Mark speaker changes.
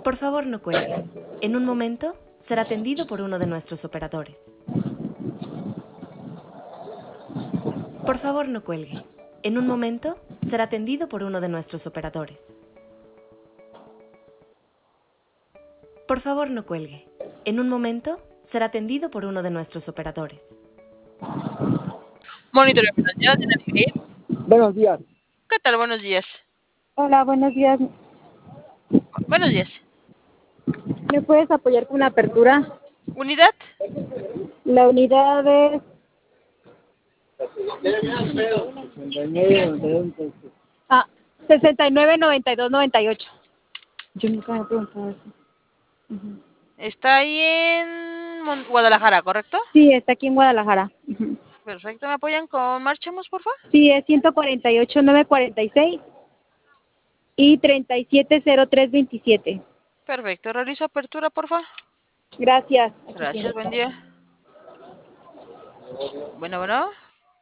Speaker 1: Por favor, no cuelgue. En un momento será atendido por uno de nuestros operadores. Por favor, no cuelgue. En un momento será atendido por uno de nuestros operadores. Por favor, no cuelgue. En un momento será atendido por uno de nuestros operadores.
Speaker 2: Monitor de financiera, ¿tiene Miguel?
Speaker 3: Buenos días.
Speaker 2: ¿Qué tal? Buenos días.
Speaker 4: Hola, buenos días.
Speaker 2: Buenos días.
Speaker 4: ¿Me puedes apoyar con la apertura?
Speaker 2: ¿Unidad?
Speaker 4: La unidad es... Ah, 699298. Yo nunca me he preguntado eso.
Speaker 2: Está ahí en Guadalajara, ¿correcto?
Speaker 4: Sí, está aquí en Guadalajara.
Speaker 2: Perfecto. ¿Me apoyan con Marchamos, por favor?
Speaker 4: Sí, es 148946 y 370327.
Speaker 2: Perfecto. Realizo apertura, por favor.
Speaker 4: Gracias.
Speaker 2: Gracias, buen día. Bueno.